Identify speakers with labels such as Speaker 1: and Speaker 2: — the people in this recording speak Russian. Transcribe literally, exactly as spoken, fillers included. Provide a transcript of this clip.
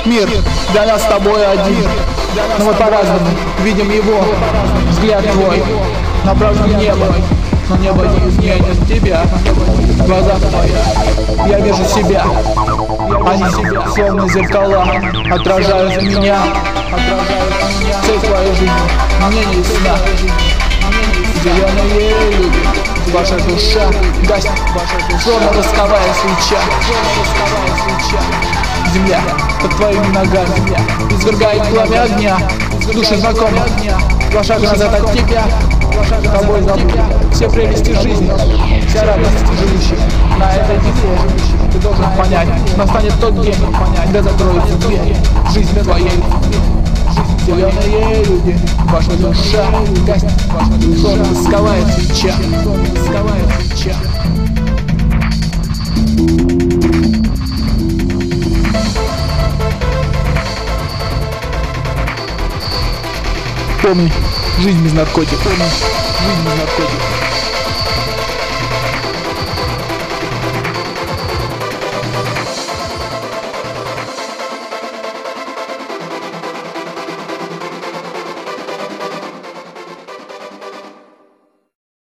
Speaker 1: Мир для нас с тобой один, но мы по-разному видим его. Взгляд твой направлен в небо, но небо не изменит тебя. В глазах твоих я вижу себя. Они, словно зеркала, отражают меня. Цель твоей жизни мне не ясна. Зеленые люди, ваша душа гаснет, словно восковая свеча. Земля под твоими ногами извергает пламя огня. Души знакомы, два шага назад от тебя. Тобой забудь все прелести жизни, вся радость живущих на этой земле. Ты должен понять, настанет тот день, когда закроются двери жизни твоей. Зеленые люди, ваша душа гаснет, словно восковая свеча. Восковая свеча. Помни, жизнь без наркотиков. Помни, жизнь без наркотиков.